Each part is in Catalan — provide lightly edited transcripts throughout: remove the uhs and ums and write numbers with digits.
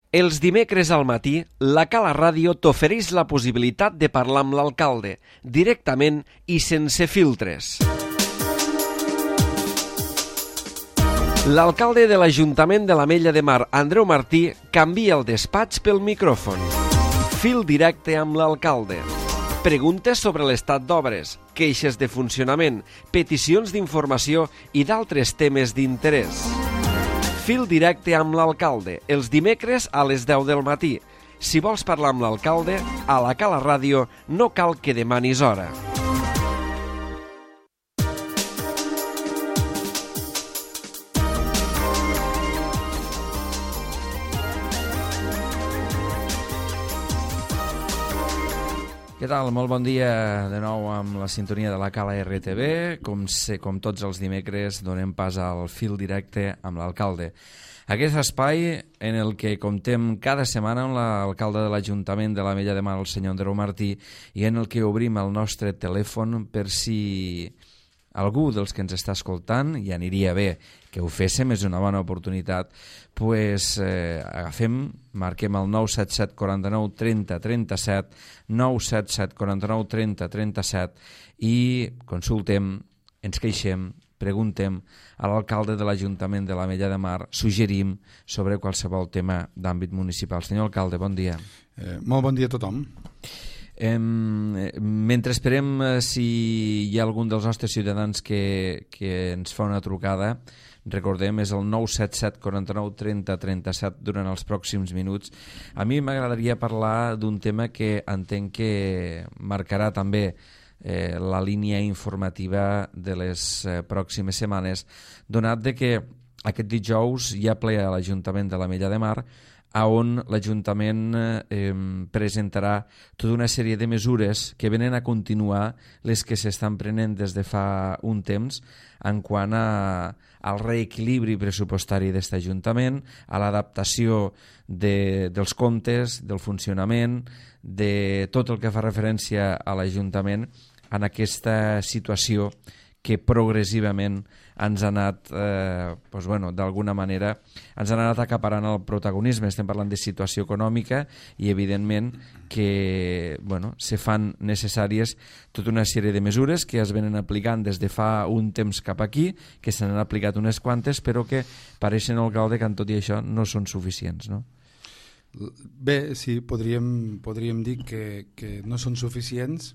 Els dimecres al matí, la Cala Ràdio t'ofereix la possibilitat de parlar amb l'alcalde, directament i sense filtres. L'alcalde de l'Ajuntament de l'Ametlla de Mar, Andreu Martí, canvia el despatx pel micròfon. Fil directe amb l'alcalde. Preguntes sobre l'estat d'obres, queixes de funcionament, peticions d'informació i d'altres temes d'interès. Fil directe amb l'alcalde, els dimecres a les 10 del matí. Si vols parlar amb l'alcalde, a la Cala Ràdio no cal que demanis hora. Què tal? Molt bon dia de nou amb la sintonia de la Cala RTV. Com tots els dimecres, donem pas al fil directe amb l'alcalde. Aquest espai en el que comptem cada setmana amb l'alcalde de l'Ajuntament de l'Ametlla de Mar, el senyor Andreu Martí, i en el que obrim el nostre telèfon per si algú dels que ens està escoltant, i aniria bé que ho féssim, és una bona oportunitat, marquem el 977 49 30 37, 977 49 30 37 i consultem, ens queixem, preguntem a l'alcalde de l'Ajuntament de l'Ametlla de Mar, suggerim sobre qualsevol tema d'àmbit municipal. Senyor alcalde, bon dia. Molt bon dia a tothom. Mentre esperem si hi ha algun dels nostres ciutadans que ens fa una trucada, recordem, és el 977 49 30 37 durant els pròxims minuts. A mi m'agradaria parlar d'un tema que entenc que marcarà també la línia informativa de les pròximes setmanes, donat de que aquest dijous hi ha ple a l'Ajuntament de l'Ametlla de Mar, on l'Ajuntament presentarà tota una sèrie de mesures que venen a continuar les que s'estan prenent des de fa un temps en quant al reequilibri pressupostari d'aquest Ajuntament, a l'adaptació dels comptes, del funcionament, de tot el que fa referència a l'Ajuntament en aquesta situació que progressivament ens ha anat, d'alguna manera, ens ha anat acaparant el protagonisme. Estem parlant de situació econòmica i, evidentment, que se fan necessàries tota una sèrie de mesures que es venen aplicant des de fa un temps cap aquí, que se n'han aplicat unes quantes, però que pareixen, alcalde, que en tot i això no són suficients, no? Bé, sí, podríem dir que no són suficients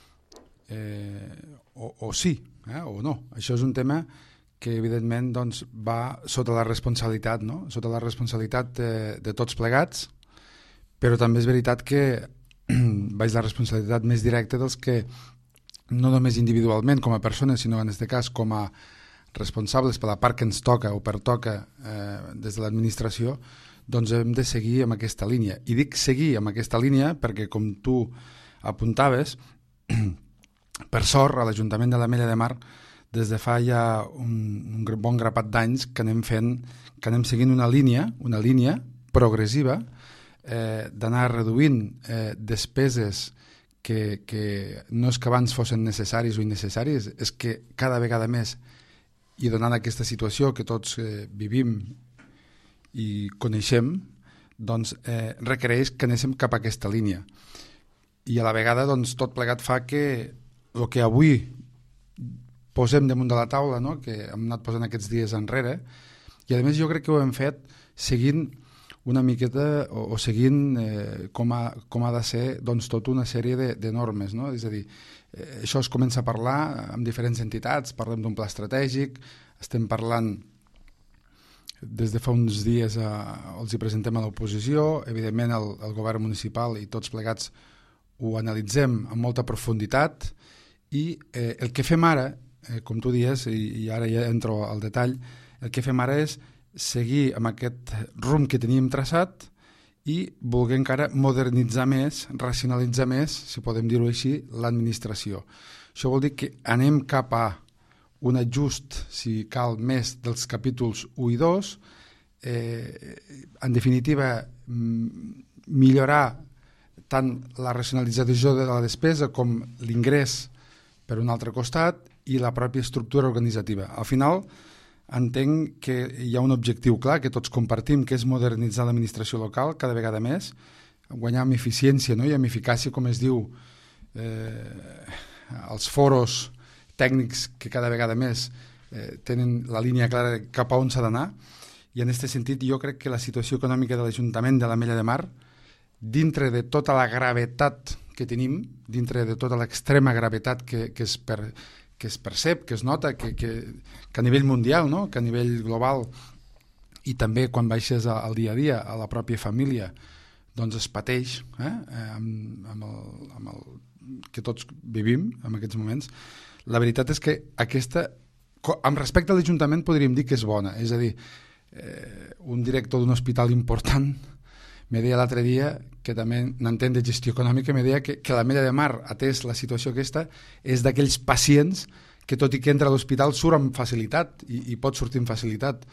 o sí, o no. Això és un tema que evidentment va sota la responsabilitat, no? Sota la responsabilitat de tots plegats, però també és veritat que és la responsabilitat més directa dels que no només individualment com a persones, sinó en aquest cas com a responsables per la part que ens toca o pertoca des de l'administració, doncs hem de seguir amb aquesta línia. I dic seguir amb aquesta línia perquè, com tu apuntaves, per sort, a l'Ajuntament de l'Ametlla de Mar, des de fa ja un bon grapat d'anys que anem seguint una línia progressiva d'anar reduint despeses que no és que abans fossin necessaris o innecessaris, és que cada vegada més, i donant aquesta situació que tots vivim i coneixem, doncs requereix que anéssim cap a aquesta línia. I a la vegada tot plegat fa que el que avui posem damunt de la taula, no? Que hem anat posant aquests dies enrere, i a més jo crec que ho hem fet seguint una miqueta o seguint com ha de ser tota una sèrie de normes, no? És a dir, això es comença a parlar amb diferents entitats, parlem d'un pla estratègic, estem parlant des de fa uns dies els hi presentem a l'oposició, evidentment el govern municipal i tots plegats ho analitzem amb molta profunditat, i el que fem ara, com tu dius, i ara ja entro al detall, el que fem ara és seguir amb aquest rumb que teníem traçat i voler encara modernitzar més, racionalitzar més, si podem dir-ho així, l'administració. Això vol dir que anem cap a un ajust, si cal, més dels capítols 1 i 2, en definitiva, millorar tant la racionalització de la despesa com l'ingrés per un altre costat i la pròpia estructura organitzativa. Al final, entenc que hi ha un objectiu clar que tots compartim, que és modernitzar l'administració local cada vegada més, guanyar amb eficiència, no? I amb eficàcia, com es diu, els foros tècnics que cada vegada més tenen la línia clara de cap a on s'ha d'anar, i en aquest sentit jo crec que la situació econòmica de l'Ajuntament de l'Ametlla de Mar, dintre de tota la gravetat que tenim, dintre de tota l'extrema gravetat que es percep, que es nota, que a nivell mundial, no? Que a nivell global, i també quan baixes al dia a dia, a la pròpia família, doncs es pateix amb el que tots vivim en aquests moments. La veritat és que aquesta, amb respecte a l'Ajuntament, podríem dir que és bona. És a dir, un director d'un hospital important me deia l'altre dia, que també n'entén de gestió econòmica, me deia que l'Ametlla de Mar, atès la situació aquesta, és d'aquells pacients que tot i que entra a l'hospital surt amb facilitat i pot sortir amb facilitat.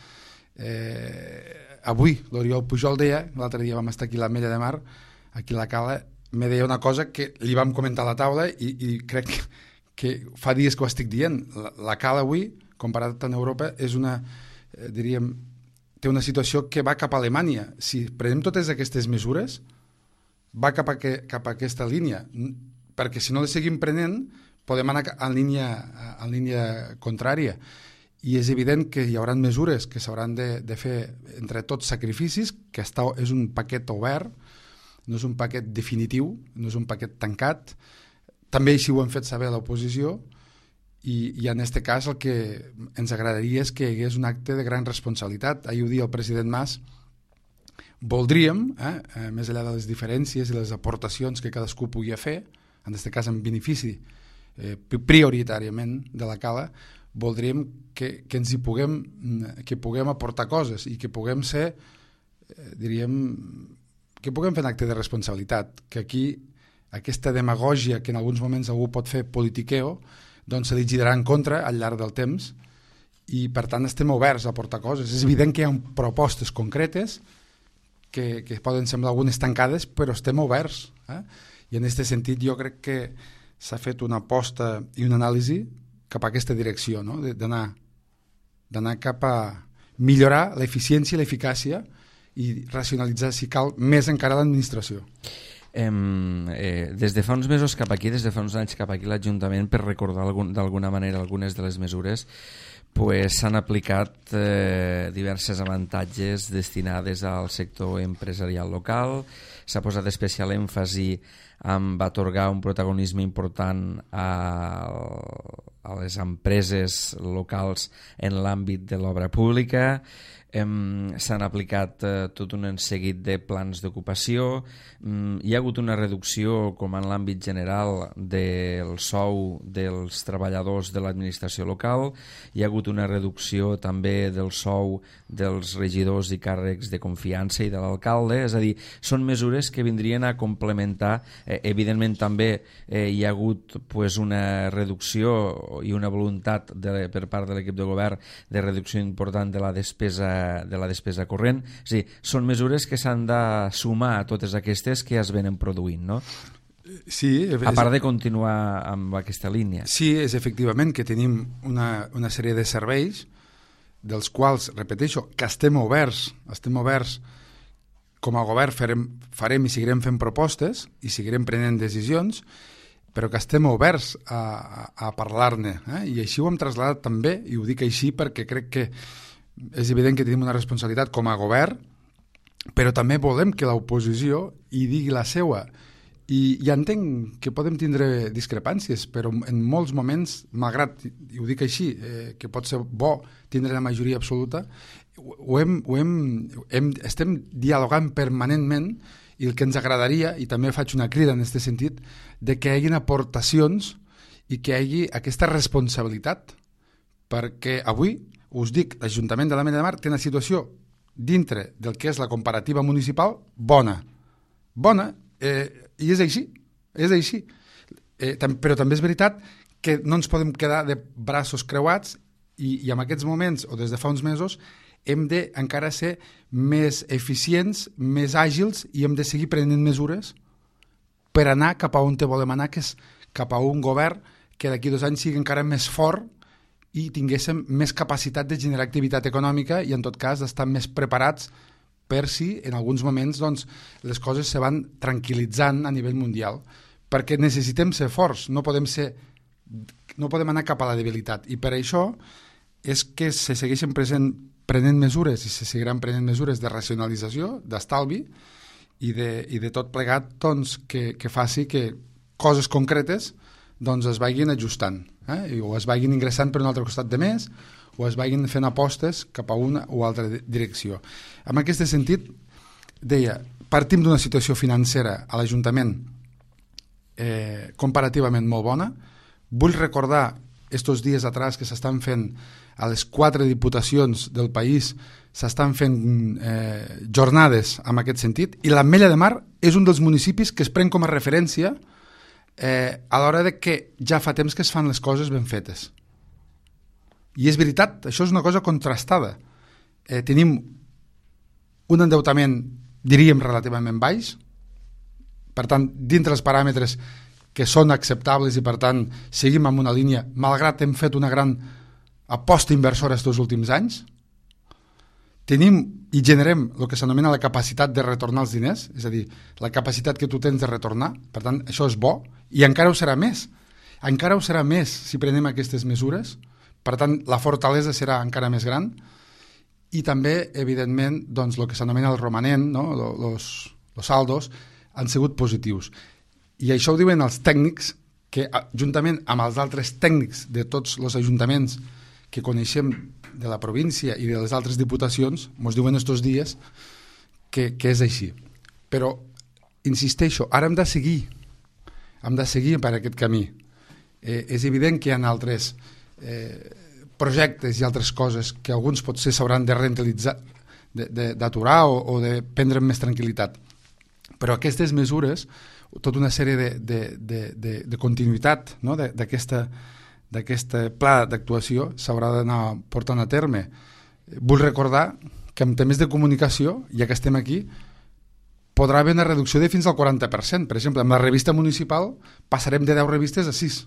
Avui l'Oriol Pujol deia, l'altre dia vam estar aquí a l'Ametlla de Mar, aquí a la Cala, me deia una cosa que li vam comentar a la taula i crec que fa dies que ho estic dient. La Cala avui, comparat amb Europa, és una, diríem, té una situació que va cap a Alemanya. Si prenem totes aquestes mesures, va cap a aquesta línia, perquè si no les seguim prenent podem anar en línia contrària, i és evident que hi haurà mesures que s'hauran de fer entre tots sacrificis, que és un paquet obert, no és un paquet definitiu, no és un paquet tancat. També així ho hem fet saber a l'oposició, i en aquest cas el que ens agradaria és que hi hagués un acte de gran responsabilitat. Ahir ho dia el president Mas, voldríem, més enllà de les diferències i les aportacions que cadascú pugui fer, en aquest cas en benefici prioritàriament de la Cala, voldríem que ens hi puguem aportar coses i que puguem ser, diríem, que puguem fer un acte de responsabilitat, que aquí aquesta demagògia que en alguns moments algú pot fer politiqueo, doncs se li girarà en contra al llarg del temps, i per tant estem oberts a aportar coses. És evident que hi ha propostes concretes que poden semblar algunes tancades, però estem oberts, i en aquest sentit jo crec que s'ha fet una aposta i una anàlisi cap a aquesta direcció, no? D'anar cap a millorar l'eficiència i l'eficàcia i racionalitzar, si cal, més encara l'administració. Des de fa uns mesos cap aquí, des de fa uns anys cap aquí, l'Ajuntament, per recordar d'alguna manera algunes de les mesures, s'han aplicat diverses avantatges destinades al sector empresarial local. S'ha posat especial èmfasi en atorgar un protagonisme important a les empreses locals en l'àmbit de l'obra pública. S'han aplicat tot un seguit de plans d'ocupació. Hi ha hagut una reducció, com en l'àmbit general, del sou dels treballadors de l'administració local. Hi ha hagut una reducció també del sou dels regidors i càrrecs de confiança i de l'alcalde. És a dir, són mesures que vindrien a complementar. Evidentment també hi ha hagut una reducció i una voluntat per part de l'equip de govern de reducció important de la despesa corrent. És a dir, són mesures que s'han de sumar a totes aquestes que es venen produint, no? Sí, a part de continuar amb aquesta línia. Sí, és efectivament que tenim una sèrie de serveis dels quals, repeteixo, que estem oberts com a govern, farem i seguirem fent propostes i seguirem prenent decisions, però que estem oberts a parlar-ne, i així ho hem traslladat també, i ho dic així perquè crec que és evident que tenim una responsabilitat com a govern, però també volem que l'oposició hi digui la seua. I ja entenc que podem tindre discrepàncies, però en molts moments, malgrat, i ho dic així, que pot ser bo tindre la majoria absoluta, estem dialogant permanentment, i el que ens agradaria, i també faig una crida en aquest sentit, de que hi hagi aportacions i que hi hagi aquesta responsabilitat, perquè avui, us dic, l'Ajuntament de l'Ametlla de Mar té una situació dintre del que és la comparativa municipal bona, i és així, però també és veritat que no ens podem quedar de braços creuats i en aquests moments, o des de fa uns mesos, hem de encara ser més eficients, més àgils, i hem de seguir prenent mesures per anar cap a on volem anar, que és cap a un govern que d'aquí 2 anys sigui encara més fort i tinguéssim més capacitat de generar activitat econòmica i, en tot cas, d'estar més preparats per si, en alguns moments, doncs, les coses se van tranquil·litzant a nivell mundial. Perquè necessitem ser forts, no podem anar cap a la debilitat. I per això és que se segueixen prenent mesures i se seguiran prenent mesures de racionalització, d'estalvi i de tot plegat doncs, que faci que coses concretes doncs es vagin ajustant, o es vagin ingressant per un altre costat de més, o es vagin fent apostes cap a una o altra direcció. En aquest sentit, deia, partim d'una situació financera a l'Ajuntament comparativament molt bona. Vull recordar estos dies atrás que s'estan fent a les 4 diputacions del país, s'estan fent jornades en aquest sentit, i l'Ametlla de Mar és un dels municipis que es pren com a referència a l'hora de que ja fa temps que es fan les coses ben fetes. I és veritat, això és una cosa contrastada. Tenim un endeutament, diríem, relativament baix, per tant, dintre els paràmetres que són acceptables i, per tant, seguim amb una línia, malgrat hem fet una gran aposta inversora aquests últims anys. Tenim i generem el que s'anomena la capacitat de retornar els diners, és a dir, la capacitat que tu tens de retornar, per tant, això és bo, i encara ho serà més. Encara ho serà més si prenem aquestes mesures, per tant, la fortalesa serà encara més gran, i també, evidentment, doncs, el que s'anomena el romanent, no? Los saldos, han sigut positius. I això ho diuen els tècnics, que juntament amb els altres tècnics de tots els ajuntaments que coneixem de la província i de les altres diputacions, ens diuen estos dies que és així. Però, insisteixo, ara hem de seguir per aquest camí. És evident que hi ha altres projectes i altres coses que alguns potser s'hauran de rentabilitzar, d'aturar o de prendre més tranquil·litat. Però aquestes mesures, tota una sèrie de continuïtat, no? d'aquest pla d'actuació s'haurà d'anar portant a terme. Vull recordar que en temes de comunicació, ja que estem aquí, podrà haver una reducció de fins al 40%. Per exemple, amb la revista municipal passarem de 10 revistes a 6.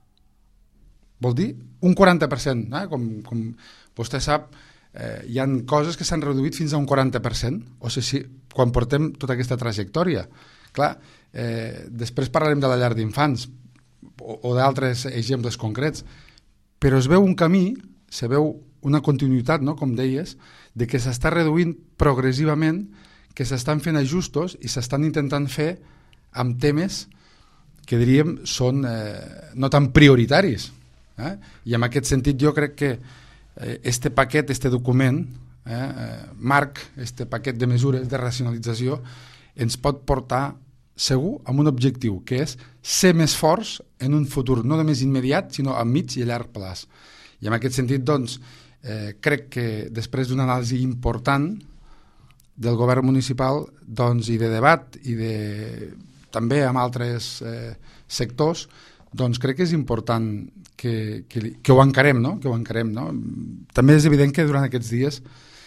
Vol dir un 40%. Com vostè sap, hi ha coses que s'han reduït fins a un 40%. O sigui, quan portem tota aquesta trajectòria. Clar, després parlarem de la llar d'infants o d'altres exemples concrets, però es veu un camí, se veu una continuïtat, no? Com deies, de que s'està reduint progressivament, que s'estan fent ajustos i s'estan intentant fer amb temes que diríem són no tan prioritaris. I en aquest sentit jo crec que este paquet, este document, marc, este paquet de mesures de racionalització ens pot portar segur amb un objectiu, que és ser més forts en un futur, no només immediat, sinó a mig i a llarg plaç. I en aquest sentit, doncs, crec que després d'una anàlisi important del govern municipal, doncs, i de debat, i també amb altres sectors, doncs crec que és important que ho encarem, no? Que ho encarem, no? També és evident que durant aquests dies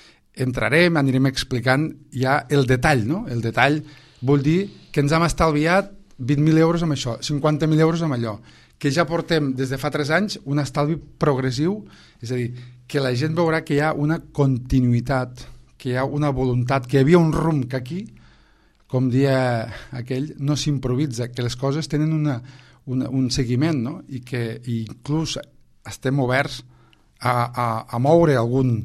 anirem explicant ja el detall, no? El detall vol dir que ens hem estalviat 20.000 euros amb això, 50.000 euros amb allò, que ja portem des de fa 3 anys un estalvi progressiu, és a dir, que la gent veurà que hi ha una continuïtat, que hi ha una voluntat, que hi havia un rumb que aquí, com dia aquell, no s'improvisa, que les coses tenen un seguiment, no? I que inclús estem oberts a moure algun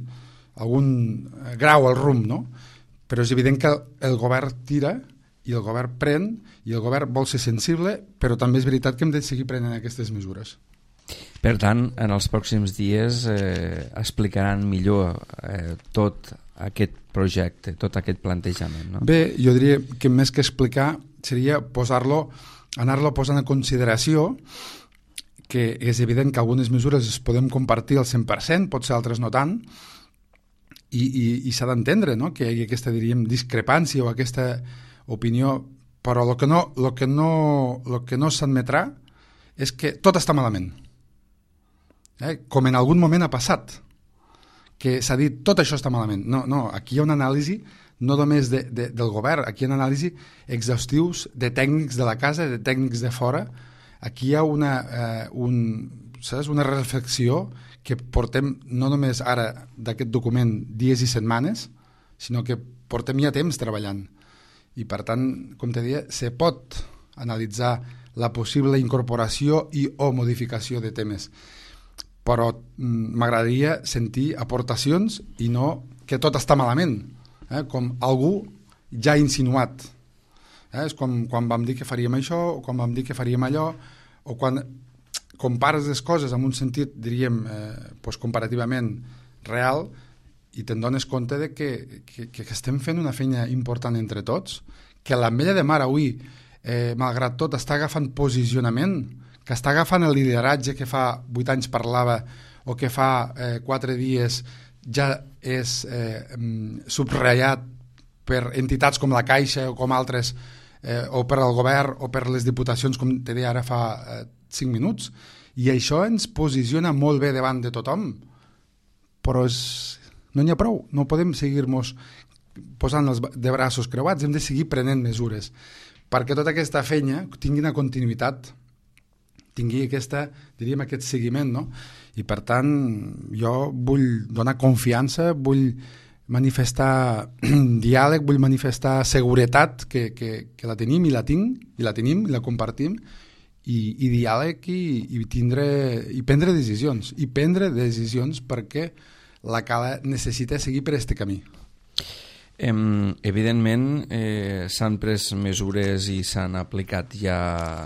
grau al rumb, no? Però és evident que el govern tira i el govern pren i el govern vol ser sensible, però també és veritat que hem de seguir prenent aquestes mesures. Per tant, en els pròxims dies explicaran millor tot aquest projecte, tot aquest plantejament, no? Bé, jo diria que més que explicar seria anar-lo posant en consideració, que és evident que algunes mesures es podem compartir al 100%, potser altres no tant, i s'ha d'entendre, no? Que hi hagi aquesta, diríem, discrepància o aquesta opinió, però el que no s'admetrà és que tot està malament. Com en algun moment ha passat, que s'ha dit tot això està malament. No, aquí hi ha una anàlisi no només del govern, aquí hi ha una anàlisi exhaustius de tècnics de la casa, de tècnics de fora. Aquí hi ha una reflexió que portem no només ara d'aquest document dies i setmanes, sinó que portem ja temps treballant. I per tant, com te deia, se pot analitzar la possible incorporació i o modificació de temes. Però m'agradaria sentir aportacions i no que tot està malament, com algú ja ha insinuat. És com quan vam dir que faríem això, o quan vam dir que faríem allò, o quan compares les coses en un sentit, diríem, comparativament real, i te'n dones compte de que estem fent una feina important entre tots, que l'Ametlla de Mar avui, malgrat tot, està agafant posicionament, que està agafant el lideratge que fa 8 anys parlava o que fa 4 dies ja és subratllat per entitats com la Caixa o com altres, o per al govern o per les diputacions, com te deia ara fa 5 minuts, i això ens posiciona molt bé davant de tothom, però no n'hi ha prou, no podem seguir-nos posant els de braços creuats, hem de seguir prenent mesures perquè tota aquesta feina tingui una continuïtat, tingui diríem, aquest seguiment, no? I per tant jo vull donar confiança, vull manifestar diàleg, vull manifestar seguretat que la tenim i la tinc, i la tenim i la compartim, i diàleg i prendre decisions, perquè la Cala necessita seguir per aquest camí. Evidentment s'han pres mesures i s'han aplicat ja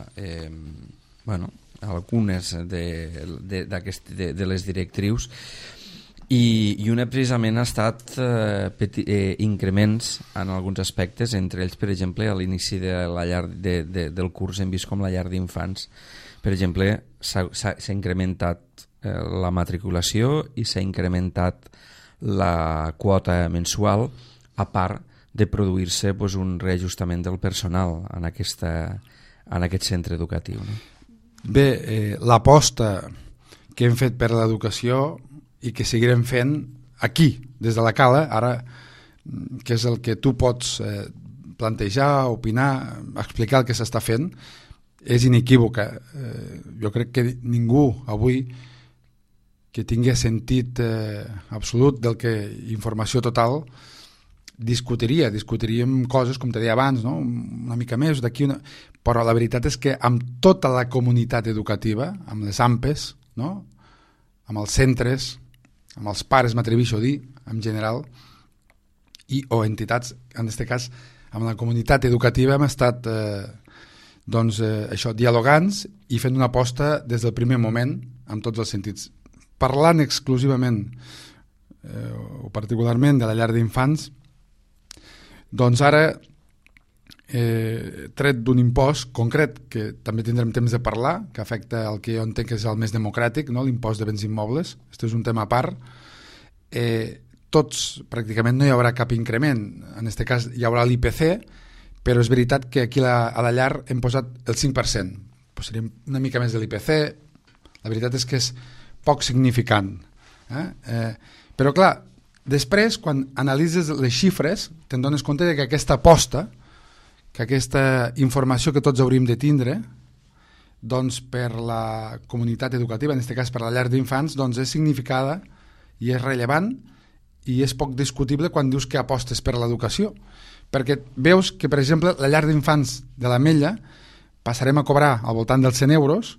algunes de les directrius, i una precisament ha estat increments en alguns aspectes, entre ells, per exemple, a l'inici del curs hem vist com la llar d'infants, per exemple, s'ha incrementat la matriculació i s'ha incrementat la quota mensual, a part de produir-se un reajustament del personal en aquest centre educatiu. No? Bé, l'aposta que hem fet per l'educació i que seguirem fent aquí, des de la Cala, ara, que és el que tu pots plantejar, opinar, explicar el que s'està fent, és inequívoca. Jo crec que ningú avui que tingui sentit absolut del que informació total discutiríem coses, com te deia abans, no? Una mica més d'aquí, però la veritat és que amb tota la comunitat educativa, amb les AMPEs, no? Amb els centres, amb els pares, m'atreveixo a dir, en general, o entitats, en aquest cas, amb la comunitat educativa hem estat dialogants i fent una aposta des del primer moment, en tots els sentits. Parlant exclusivament o particularment de la llar d'infants, doncs ara, tret d'un impost concret, que també tindrem temps de parlar, que afecta el que jo entenc que és el més democràtic, no? L'impost de béns immobles, aquest és un tema a part, pràcticament no hi haurà cap increment, en aquest cas hi haurà l'IPC, però és veritat que aquí a la llar hem posat el 5%, pues seria una mica més de l'IPC, la veritat és que és poc significant. Però clar, després, quan analitzes les xifres, te'n dones compte que aquesta aposta, que aquesta informació que tots hauríem de tindre, doncs per la comunitat educativa, en aquest cas per la llar d'infants, doncs és significada i és rellevant i és poc discutible quan dius que apostes per l'educació. Perquè veus que, per exemple, la llar d'infants de l'Ametlla passarem a cobrar al voltant dels 100 euros,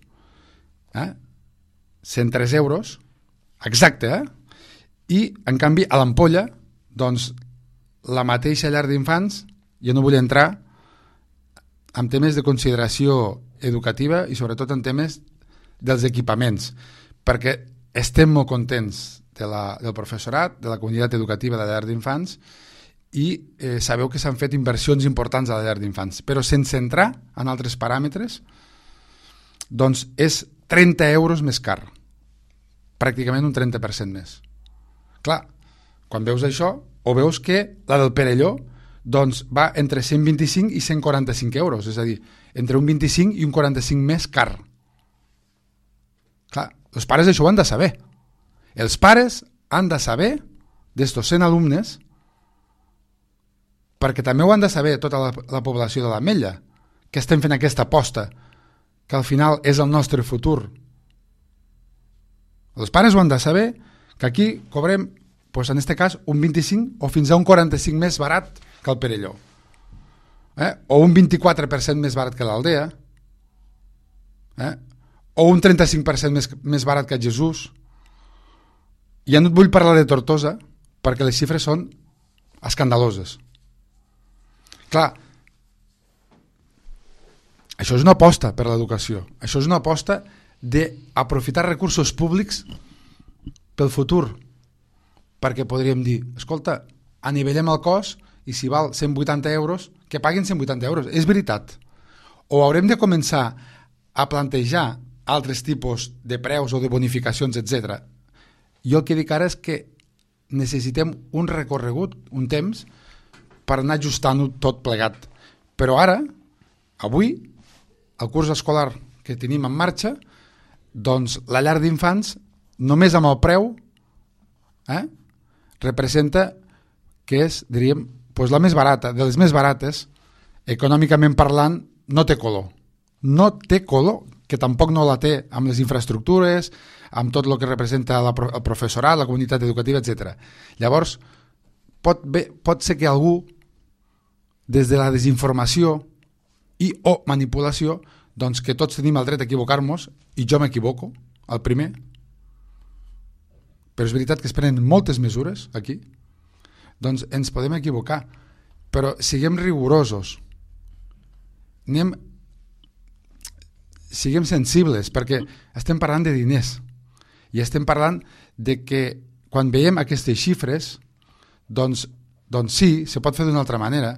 103 euros, exacte, i, en canvi, a l'Ampolla, doncs, la mateixa llar d'infants, jo no vull entrar en temes de consideració educativa i, sobretot, en temes dels equipaments, perquè estem molt contents del professorat, de la comunitat educativa de la llar d'infants, i sabeu que s'han fet inversions importants a la llar d'infants, però sense entrar en altres paràmetres, doncs és 30 euros més car, pràcticament un 30% més. Clar, quan veus això, o veus que la del Perelló doncs va entre 125 i 145 euros, és a dir, entre un 25 i un 45 més car. Clar, els pares això ho han de saber. Els pares han de saber d'estos 100 alumnes, perquè també ho han de saber tota la població de l'Ametlla, que estem fent aquesta aposta, que al final és el nostre futur. Els pares ho han de saber, que aquí cobrem, doncs en aquest cas, un 25 o fins a un 45 més barat que el Perelló. O un 24% més barat que l'Aldea, o un 35% més barat que Jesús. Ja no et vull parlar de Tortosa, perquè les xifres són escandaloses. Clar, això és una aposta per l'educació. Això és una aposta d'aprofitar recursos públics pel futur. Perquè podríem dir, escolta, anivellem el cost i si val 180 euros, que paguin 180 euros. És veritat. O haurem de començar a plantejar altres tipus de preus o de bonificacions, etc. Jo el que dic ara és que necessitem un recorregut, un temps, per anar ajustant-ho tot plegat. Però ara, avui, el curs escolar que tenim en marxa, doncs la llar d'infants, només amb el preu, representa que és, diríem, doncs la més barata, de les més barates, econòmicament parlant, no té color. No té color, que tampoc no la té amb les infraestructures, amb tot el que representa el professorat, la comunitat educativa, etc. Llavors, pot ser que algú, des de la desinformació i o manipulació, doncs que tots tenim el dret a equivocar-nos, i jo m'equivoco, el primer, però és veritat que es prenen moltes mesures aquí, doncs ens podem equivocar, però siguem rigorosos, siguem sensibles, perquè estem parlant de diners, i estem parlant de que quan veiem aquestes xifres, doncs sí, se pot fer d'una altra manera,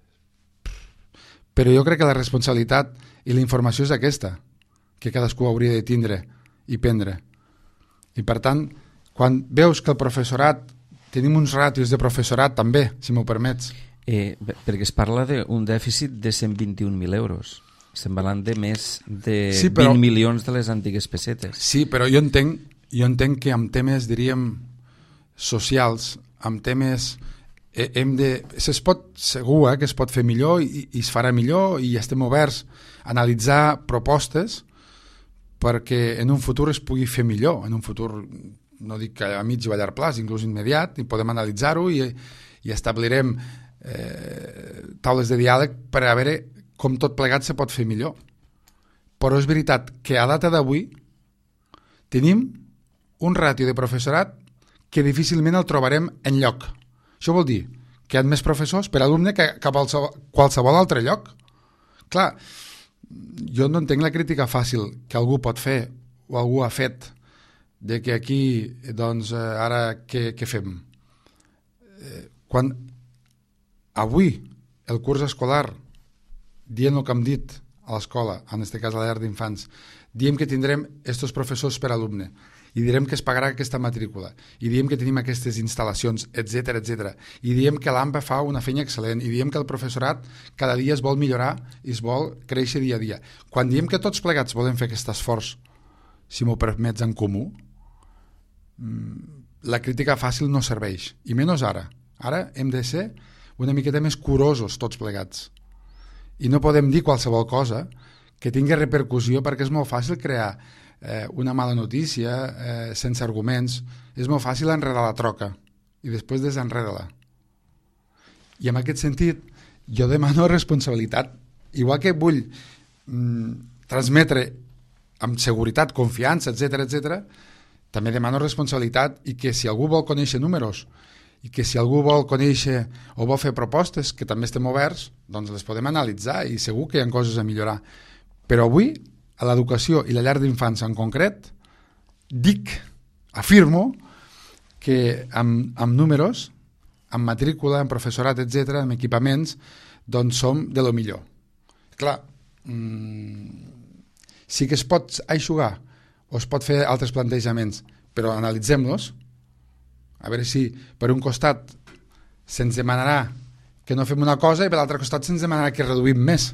però jo crec que la responsabilitat i la informació és aquesta, que cadascú hauria de tindre i prendre. I per tant, quan veus que el professorat, tenim uns ràtios de professorat també, si m'ho permets. Perquè es parla d'un dèficit de 121.000 euros. Estem parlant de més de 20 milions de les antigues pessetes. Sí, però jo entenc que amb temes, diríem, socials, amb temes... segur que es pot fer millor i es farà millor i estem oberts a analitzar propostes perquè en un futur es pugui fer millor, en un futur, no dic que a mig o a llarg plaç, inclús immediat, i podem analitzar-ho i establirem taules de diàleg per a veure com tot plegat se pot fer millor. Però és veritat que a data d'avui tenim un ràtio de professorat que difícilment el trobarem enlloc. Això vol dir que hi ha més professors per alumne que a qualsevol altre lloc. Clar, jo no entenc la crítica fàcil que algú pot fer o algú ha fet de que aquí, doncs, ara què fem? Quan avui el curs escolar, dient el que hem dit a l'escola, en aquest cas a la llar d'infants, diem que tindrem estos professors per alumne, i direm que es pagarà aquesta matrícula, i diem que tenim aquestes instal·lacions, etc etc. I diem que l'AMPA fa una feina excel·lent, i diem que el professorat cada dia es vol millorar i es vol créixer dia a dia. Quan diem que tots plegats volem fer aquest esforç, si m'ho permets, en comú, la crítica fàcil no serveix, i menys ara. Ara hem de ser una miqueta més curosos tots plegats. I no podem dir qualsevol cosa que tingui repercussió, perquè és molt fàcil crear una mala notícia sense arguments. És molt fàcil enredar la troca i després desenredar-la. I en aquest sentit jo demano responsabilitat, igual que vull transmetre amb seguretat, confiança, etc etc. també demano responsabilitat, i que si algú vol conèixer números i que si algú vol conèixer o vol fer propostes, que també estem oberts, doncs les podem analitzar i segur que hi ha coses a millorar. Però avui a l'educació i la llar d'infants en concret, afirmo que amb números, amb matrícula, amb professorat, etc., amb equipaments, doncs som de lo millor. Clar, sí que es pot aixugar o es pot fer altres plantejaments, però analitzem-los, a veure si per un costat se'ns demanarà que no fem una cosa i per l'altre costat se'ns demanarà que reduïm més.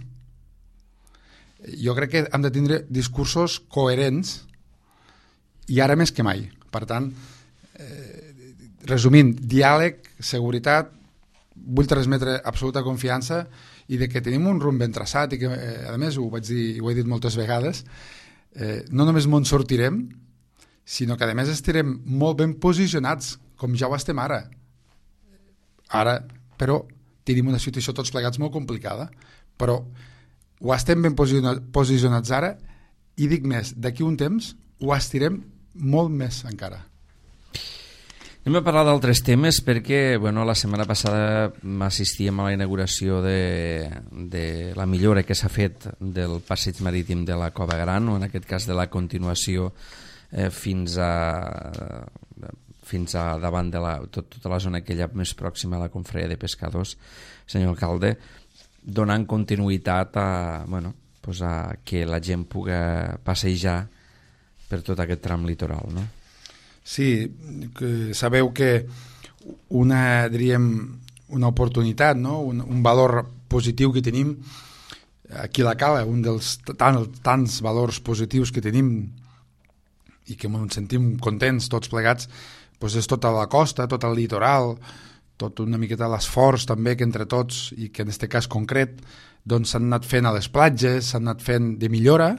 Jo crec que hem de tindre discursos coherents i ara més que mai. Per tant, resumint, diàleg, seguretat, vull transmetre absoluta confiança i de que tenim un rumb ben traçat i que, a més, ho vaig dir i ho he dit moltes vegades, no només m'en sortirem, sinó que a més estarem molt ben posicionats, com ja ho estem ara. Ara, però, tenim una situació tots plegats molt complicada, però ho estem ben posicionats ara, i dic més, d'aquí un temps ho estirem molt més encara. Anem a parlar d'altres temes perquè la setmana passada assistíem a la inauguració de la millora que s'ha fet del passeig marítim de la Cova Gran, o en aquest cas de la continuació fins a davant de tota la zona aquella més pròxima a la confraria de pescadors, senyor alcalde, donant continuïtat a que la gent pugui passejar per tot aquest tram litoral, no? Sí, que sabeu que una oportunitat, no? un valor positiu que tenim aquí a la Cala, un dels tants valors positius que tenim i que ens sentim contents tots plegats, doncs és tota la costa, tot el litoral, tot una miqueta l'esforç també que entre tots, i que en aquest cas concret doncs s'han anat fent a les platges, s'han anat fent de millora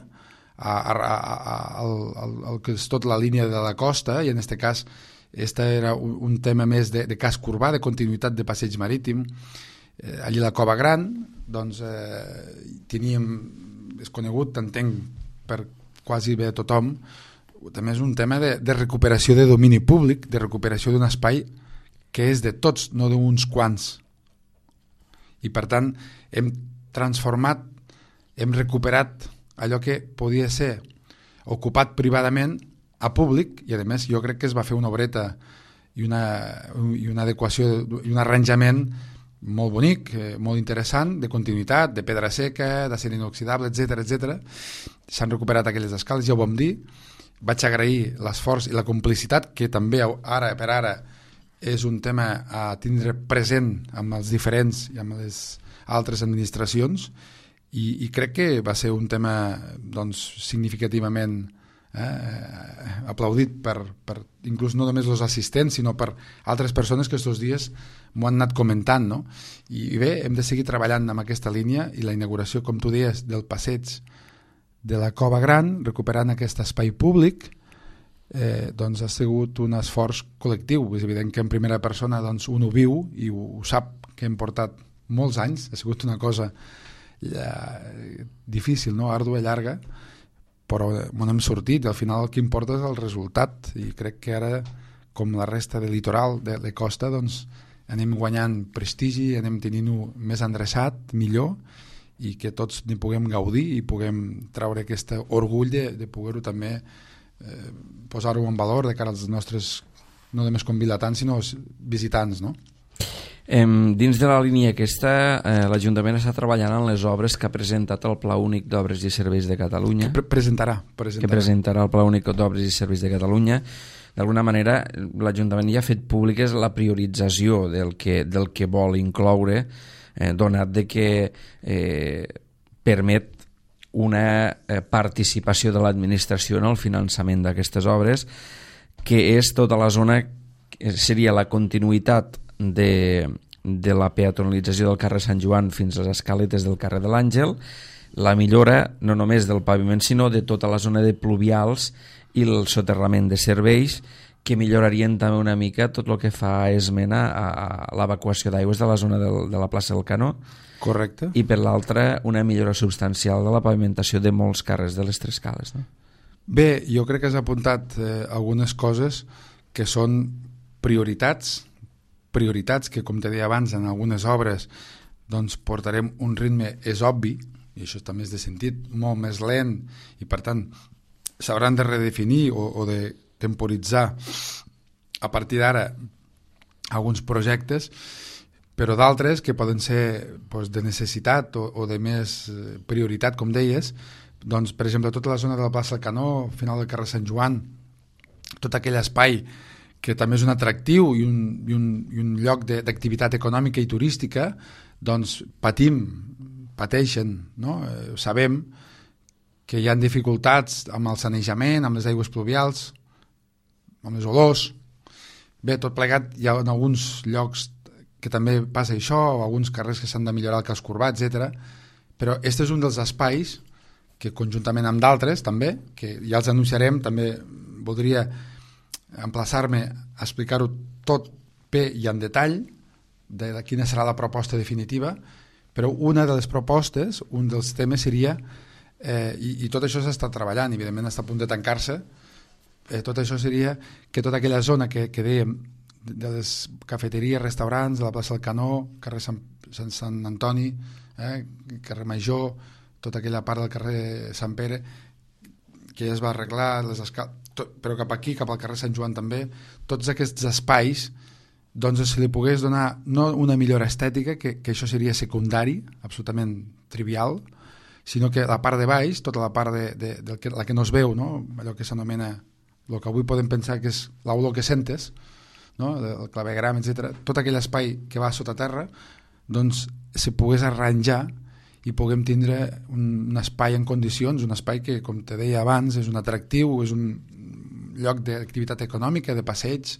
el que és tota la línia de la costa, i en aquest cas era un tema més de casc urbà, de continuïtat de passeig marítim. Allí a la Cova Gran doncs teníem, és conegut, entenc per quasi bé tothom, també és un tema de recuperació de domini públic, de recuperació d'un espai que és de tots, no d'uns quants. I per tant hem transformat, hem recuperat allò que podia ser ocupat privadament a públic, i a més jo crec que es va fer una obreta i una adequació i un arranjament molt bonic, molt interessant, de continuïtat, de pedra seca, d'acer inoxidable, etc. S'han recuperat aquelles escales, ja ho vam dir. Vaig agrair l'esforç i la complicitat, que també ara per ara és un tema a tindre present amb els diferents i amb les altres administracions, i crec que va ser un tema doncs, significativament aplaudit per inclús no només els assistents, sinó per altres persones que aquests dies m'ho han anat comentant, no? I bé, hem de seguir treballant amb aquesta línia, i la inauguració, com tu deies, del passeig de la Cova Gran, recuperant aquest espai públic, doncs ha sigut un esforç col·lectiu. És evident que en primera persona doncs, un ho viu i ho sap, que hem portat molts anys, ha sigut una cosa difícil, no? Àrdua, llarga, però hem sortit, i al final el que importa és el resultat, i crec que ara, com la resta del litoral, de costa, doncs anem guanyant prestigi, anem tenint-ho més endreçat, millor, i que tots n'hi puguem gaudir i puguem treure aquest orgull de poder-ho també posar-ho en valor de cara als nostres, no només convilatants, sinó visitants, no? Dins de la línia aquesta, l'Ajuntament està treballant en les obres que ha presentat el Pla Únic d'Obres i Serveis de Catalunya. Que presentarà el Pla Únic d'Obres i Serveis de Catalunya. D'alguna manera, l'Ajuntament ja ha fet públiques la priorització del que vol incloure, donat de que permet una participació de l'administració en el finançament d'aquestes obres, que és tota la zona, seria la continuïtat de la peatonalització del carrer Sant Joan fins a les escaletes del carrer de l'Àngel, la millora no només del paviment, sinó de tota la zona de pluvials i el soterrament de serveis, que millorarien també una mica tot el que fa esmena a l'evacuació d'aigües de la zona de la plaça del Canó. Correcte. I per l'altra, una millora substancial de la pavimentació de molts carrers de les Tres Cales, no? Bé, jo crec que has apuntat algunes coses que són prioritats que, com te deia abans, en algunes obres doncs portarem un ritme, és obvi, i això també és de sentit, molt més lent, i per tant s'hauran de redefinir o de temporitzar a partir d'ara alguns projectes, però d'altres que poden ser doncs, de necessitat o de més prioritat, com deies, doncs, per exemple, tota la zona de la plaça del Canó, final del carrer Sant Joan, tot aquell espai que també és un atractiu i un lloc d'activitat econòmica i turística, doncs pateixen, no? Sabem que hi ha dificultats amb el sanejament, amb les aigües pluvials, amb les olors. Bé, tot plegat, hi ha en alguns llocs que també passa això, o alguns carrers que s'han de millorar el casc urbà, etc. Però aquest és un dels espais que, conjuntament amb d'altres també, que ja els anunciarem, també voldria emplaçar-me a explicar-ho tot bé i en detall de quina serà la proposta definitiva, però una de les propostes, un dels temes seria, i tot això s'està treballant, evidentment està a punt de tancar-se, tot això seria que tota aquella zona que dèiem de les cafeteries, restaurants, de la plaça del Canó, carrer Sant Antoni, carrer Major, tota aquella part del carrer Sant Pere, que ja es va arreglar, però cap aquí, cap al carrer Sant Joan també, tots aquests espais, doncs se li pogués donar no una millora estètica, que això seria secundari, absolutament trivial, sinó que la part de baix, tota la part la que no es veu, no? Allò que s'anomena, el que avui podem pensar que és l'olor que sentes, no? El clavegram, etc. Tot aquell espai que va sota terra, doncs se pogués arranjar i puguem tindre un espai en condicions, un espai que, com te deia abans, és un atractiu, és un lloc d'activitat econòmica, de passeig.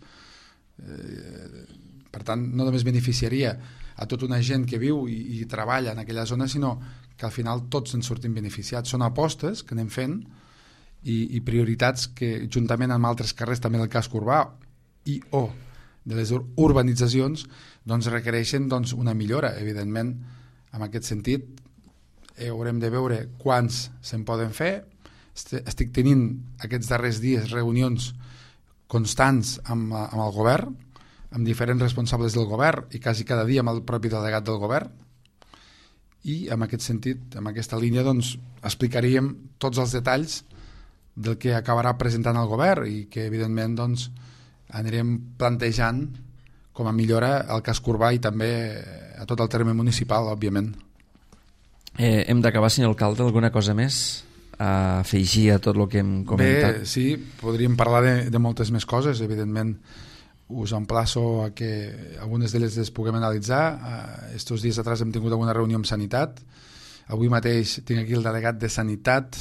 Per tant, no només beneficiaria a tota una gent que viu i treballa en aquella zona, sinó que al final tots en sortim beneficiats. Són apostes que anem fent i prioritats que, juntament amb altres carrers, també del casc urbà o de les urbanitzacions, doncs requereixen una millora, evidentment. En aquest sentit, haurem de veure quants se'n poden fer. Estic tenint aquests darrers dies reunions constants amb el govern, amb diferents responsables del govern i quasi cada dia amb el propi delegat del govern, i en aquest sentit, en aquesta línia, doncs, explicaríem tots els detalls del que acabarà presentant el govern i que, evidentment, doncs, anirem plantejant com a millora al casc urbà i també a tot el terme municipal, òbviament. Hem d'acabar, senyor alcalde, alguna cosa més a afegir a tot el que hem comentat? Bé, sí, podríem parlar de moltes més coses, evidentment. Us emplaço a que algunes d'elles les puguem analitzar. Estos dies atrás hem tingut alguna reunió amb Sanitat. Avui mateix tinc aquí el delegat de Sanitat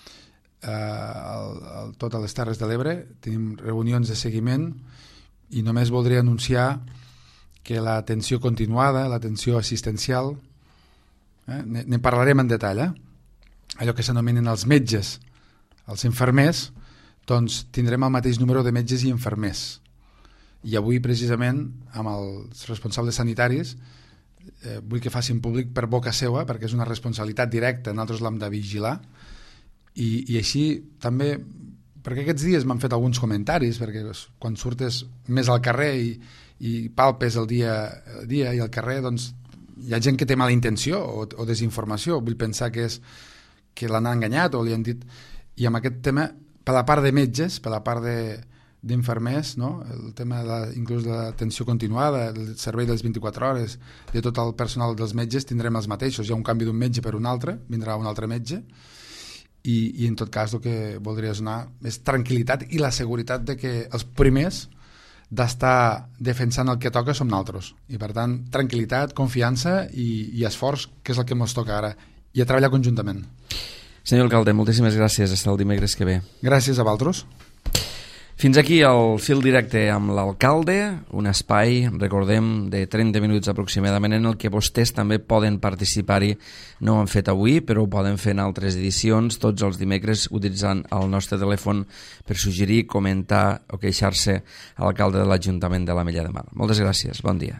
a totes les Terres de l'Ebre. Tenim reunions de seguiment i només voldria anunciar que l'atenció continuada, l'atenció assistencial, ne parlarem en detall, allò que s'anomenen els metges, els infermers, doncs tindrem el mateix número de metges i infermers. I avui, precisament, amb els responsables sanitaris, vull que facin públic per boca seva, perquè és una responsabilitat directa, nosaltres l'hem de vigilar, i així també, perquè aquests dies m'han fet alguns comentaris, perquè quan surtes més al carrer i palpes el dia i al carrer, doncs hi ha gent que té mala intenció o desinformació, vull pensar que és que l'han enganyat o li han dit, i amb aquest tema, per la part de metges, per la part d'infermers, no? El tema inclús de l'atenció continuada, el servei de les 24 hores, de tot el personal dels metges tindrem els mateixos, hi ha un canvi d'un metge per un altre, vindrà un altre metge, i en tot cas el que voldria donar és tranquil·litat i la seguretat de que els primers d'estar defensant el que toca som nosaltres, i per tant tranquil·litat, confiança i esforç, que és el que ens toca ara, i a treballar conjuntament. Senyor alcalde, moltíssimes gràcies, fins el dimecres que ve. Gràcies a vosaltres. Fins aquí el fil directe amb l'alcalde, un espai, recordem, de 30 minuts aproximadament, en el que vostès també poden participar-hi. No ho han fet avui, però ho poden fer en altres edicions, tots els dimecres, utilitzant el nostre telèfon per suggerir, comentar o queixar-se a l'alcalde de l'Ajuntament de l'Ametlla de Mar. Moltes gràcies, bon dia.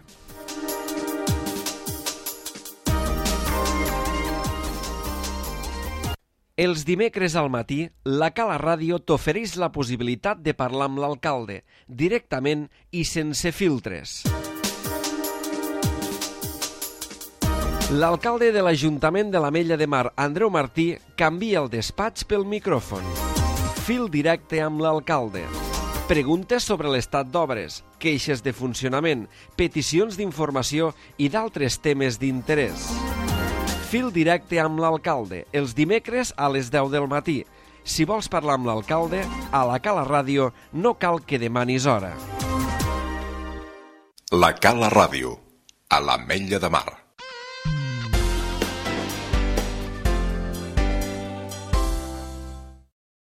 Els dimecres al matí, la Cala Ràdio t'ofereix la possibilitat de parlar amb l'alcalde, directament i sense filtres. L'alcalde de l'Ajuntament de l'Ametlla de Mar, Andreu Martí, canvia el despatx pel micròfon. Fil directe amb l'alcalde. Preguntes sobre l'estat d'obres, queixes de funcionament, peticions d'informació i d'altres temes d'interès. Fil directe amb l'alcalde, els dimecres a les 10 del matí. Si vols parlar amb l'alcalde, a la Cala Ràdio no cal que demanis hora. La Cala Ràdio, a l'Ametlla de Mar.